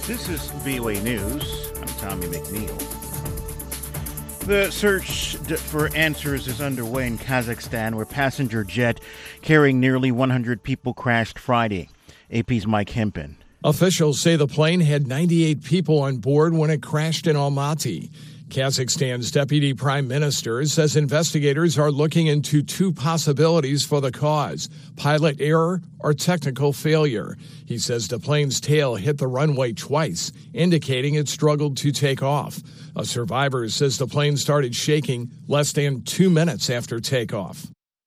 This is VOA News. I'm Tommy McNeil. The search for answers is underway in Kazakhstan, where passenger jet carrying nearly 100 people crashed Friday. AP's Mike Hempen. Officials say the plane had 98 people on board when it crashed in Almaty. Kazakhstan's deputy prime minister says investigators are looking into two possibilities for the cause: pilot error or technical failure. He says the plane's tail hit the runway twice, indicating it struggled to take off. A survivor says the plane started shaking less than 2 minutes after takeoff.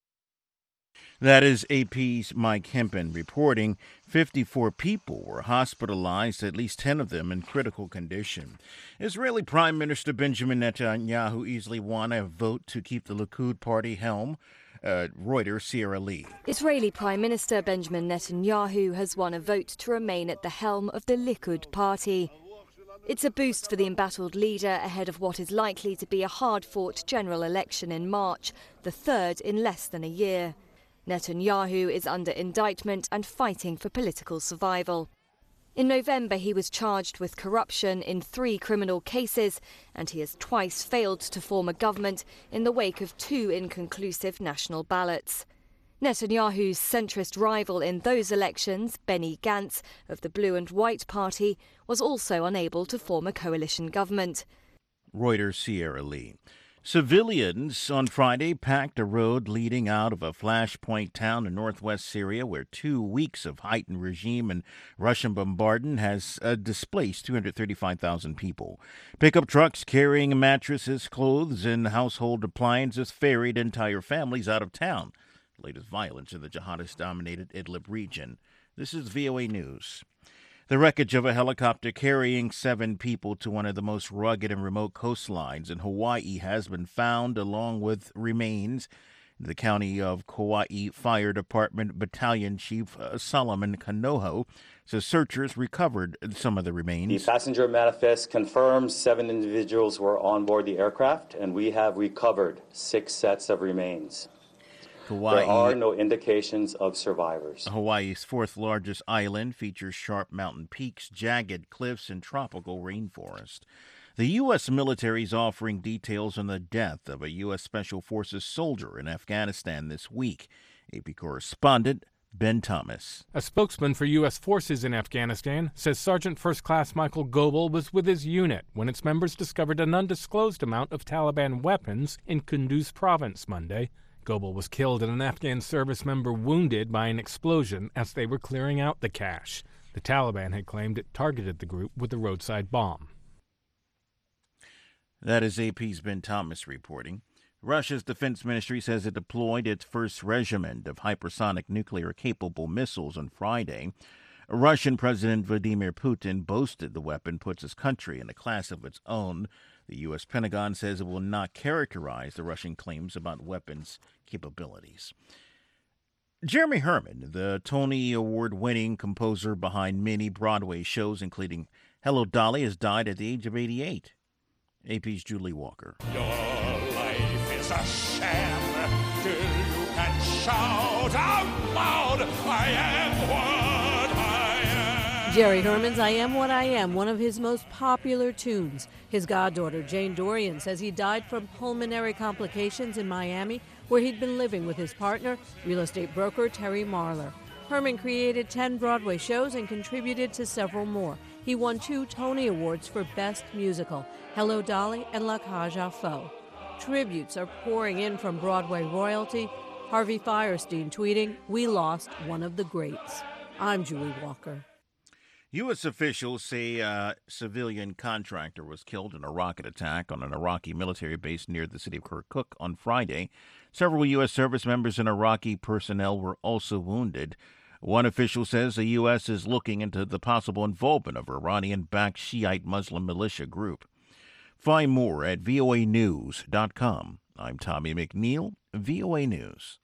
That is AP's Mike Hempen reporting. 54 people were hospitalized, at least 10 of them in critical condition. Israeli Prime Minister Benjamin Netanyahu easily won a vote to keep the Likud party helm. Reuters, Sierra Lee. Israeli Prime Minister Benjamin Netanyahu has won a vote to remain at the helm of the Likud party. It's a boost for the embattled leader ahead of what is likely to be a hard-fought general election in March, the third in less than a year. Netanyahu is under indictment and fighting for political survival. In November, he was charged with corruption in 3 criminal cases, and he has twice failed to form a government in the wake of 2 inconclusive national ballots. Netanyahu's centrist rival in those elections, Benny Gantz of the Blue and White Party, was also unable to form a coalition government. Reuters, Sierra Lee. Civilians on Friday packed a road leading out of a flashpoint town in northwest Syria, where 2 weeks of heightened regime and Russian bombardment has displaced 235,000 people. Pickup trucks carrying mattresses, clothes, and household appliances ferried entire families out of town. The latest violence in the jihadist-dominated Idlib region. This is VOA News. The wreckage of a helicopter carrying 7 people to one of the most rugged and remote coastlines in Hawaii has been found, along with remains. The County of Kauai Fire Department Battalion Chief Solomon Kanoho says searchers recovered some of the remains. The passenger manifest confirms 7 individuals were on board the aircraft, and we have recovered 6 sets of remains. There are no indications of survivors. Hawaii's 4th largest island features sharp mountain peaks, jagged cliffs, and tropical rainforest. The U.S. military is offering details on the death of a U.S. Special Forces soldier in Afghanistan this week. AP correspondent Ben Thomas. A spokesman for U.S. forces in Afghanistan says Sergeant First Class Michael Goebel was with his unit when its members discovered an undisclosed amount of Taliban weapons in Kunduz province Monday. Goebel was killed and an Afghan service member wounded by an explosion as they were clearing out the cache. The Taliban had claimed it targeted the group with a roadside bomb. That is AP's Ben Thomas reporting. Russia's defense ministry says it deployed its first regiment of hypersonic nuclear-capable missiles on Friday. Russian President Vladimir Putin boasted the weapon puts his country in a class of its own. The U.S. Pentagon says it will not characterize the Russian claims about weapons capabilities. Jeremy Herman, the Tony Award-winning composer behind many Broadway shows, including Hello, Dolly, has died at the age of 88. AP's Julie Walker. Your life is a sham till you can shout out loud, I am what I am. Jerry Herman's I Am What I Am, one of his most popular tunes. His goddaughter, Jane Dorian, says he died from pulmonary complications in Miami, where he'd been living with his partner, real estate broker Terry Marlar. Herman created 10 Broadway shows and contributed to several more. He won 2 Tony Awards for Best Musical, Hello, Dolly and La Cage aux Folles. Tributes are pouring in from Broadway royalty. Harvey Fierstein tweeting, "We lost one of the greats." I'm Julie Walker. U.S. officials say a civilian contractor was killed in a rocket attack on an Iraqi military base near the city of Kirkuk on Friday. Several U.S. service members and Iraqi personnel were also wounded. One official says the U.S. is looking into the possible involvement of Iranian-backed Shiite Muslim militia group. Find more at voanews.com. I'm Tommy McNeil, VOA News.